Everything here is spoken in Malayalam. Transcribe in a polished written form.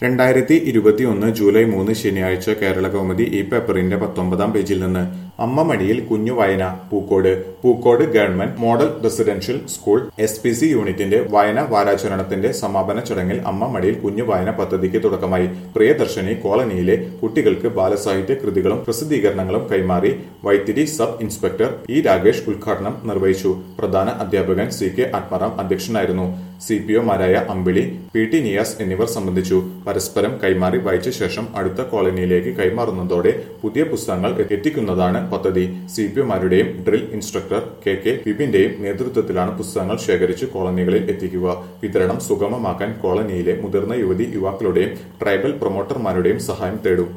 2021 ജൂലൈ 3 ശനിയാഴ്ച കേരളകൗമുദി ഈ പേപ്പറിന്റെ 19-ാം പേജിൽ നിന്ന് അമ്മ മടിയിൽ കുഞ്ഞു വായന Pookode government model residential school SPC യൂണിറ്റിന്റെ വായന വാരാചരണത്തിന്റെ സമാപന ചടങ്ങിൽ അമ്മ മടിയിൽ കുഞ്ഞു വായന പദ്ധതിക്ക് തുടക്കമായി. പ്രിയദർശിനി കോളനിയിലെ കുട്ടികൾക്ക് ബാലസാഹിത്യ കൃതികളും പ്രസിദ്ധീകരണങ്ങളും കൈമാറി Vythiri sub inspector E Ragesh ഉദ്ഘാടനം നിർവഹിച്ചു. പ്രധാന അധ്യാപകൻ CK ആത്മാറാം അധ്യക്ഷനായിരുന്നു. CPOമാരായ അമ്പിളി, PT നിയാസ് എന്നിവർ സംബന്ധിച്ചു. പരസ്പരം കൈമാറി വായിച്ച ശേഷം അടുത്ത കോളനിയിലേക്ക് കൈമാറുന്നതോടെ പുതിയ പുസ്തകങ്ങൾ എത്തിക്കുന്നതാണ് പദ്ധതി. CPOമാരുടെയും ഡ്രിൽ ഇൻസ്ട്രക്ടർ KK വിപിന്റെയും നേതൃത്വത്തിലാണ് പുസ്തകങ്ങൾ ശേഖരിച്ച് കോളനികളിൽ എത്തിക്കുക. വിതരണം സുഗമമാക്കാൻ കോളനിയിലെ മുതിർന്ന യുവതി യുവാക്കളുടെയും ട്രൈബൽ പ്രൊമോട്ടർമാരുടെയും സഹായം തേടും.